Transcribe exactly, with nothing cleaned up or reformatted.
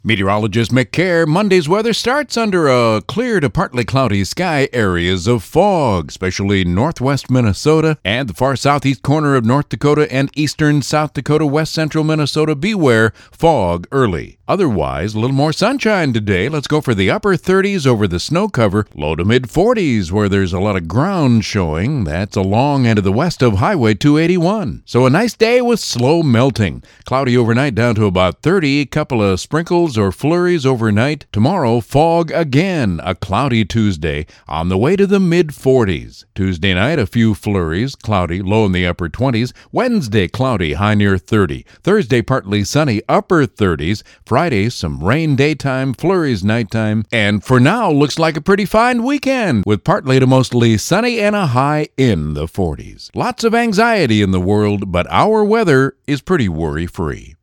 Meteorologist Mick Kerr. Monday's weather starts under a clear to partly cloudy sky, areas of fog, especially northwest Minnesota and the far southeast corner of North Dakota and eastern South Dakota, west central Minnesota. Beware fog early. Otherwise, a little more sunshine today. Let's go for the upper thirties over the snow cover, low to mid forties where there's a lot of ground showing. That's along and to the west of Highway two eighty-one. So a nice day with slow melting. Cloudy overnight down to about thirty, couple of sprinkles or flurries overnight. Tomorrow, fog again, a cloudy Tuesday on the way to the mid forties. Tuesday night, a few flurries, cloudy, low in the upper twenties. Wednesday, cloudy, high near thirty. Thursday, partly sunny, upper thirties. Friday, some rain daytime, flurries nighttime. And for now, looks like a pretty fine weekend with partly to mostly sunny and a high in the forties. Lots of anxiety in the world, but our weather is pretty worry-free.